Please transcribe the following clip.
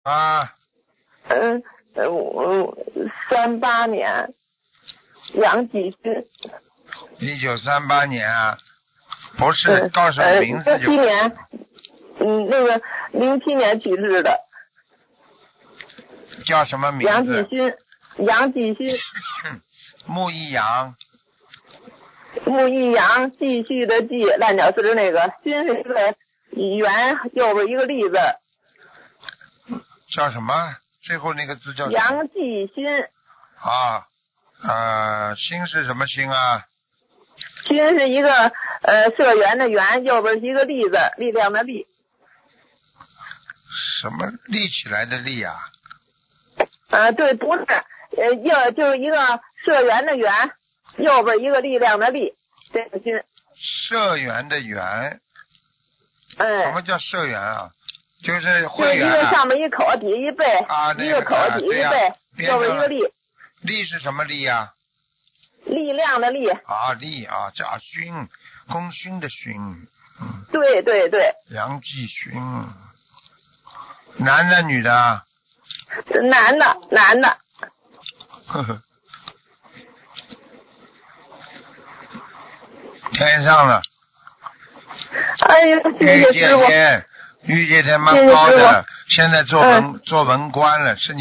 啊， 38年杨继勋。 1938年啊，不是，告诉你名字就。 07年，那个07年去世的。 叫什么名字？ 杨继勋。 木易杨。 木易杨，继续的继，烂脚丝那个，勋是一个圆，右边一个立字。 叫什么？最后那个字叫什么？ 杨继勋。 新是什么新啊？ 勋是一个社员的员，右边是一个立字，力量的力。 什么立起来的立啊？ 对，不是，就是一个社员的员，右边一个力量的力，这个勋。 社员的员。什么叫社员啊？就是会员、 就一个上面一口，底下一背，一个口底下一背，右边一个力。 力是什么力啊？ 力量的力。 力啊，叫勋，功勋的勋。 对对对。 杨继勋。男的女的？ 男的。 呵呵。天上了。 哎呀，谢谢师傅。 御界天蛮高的，现在做文官了，是你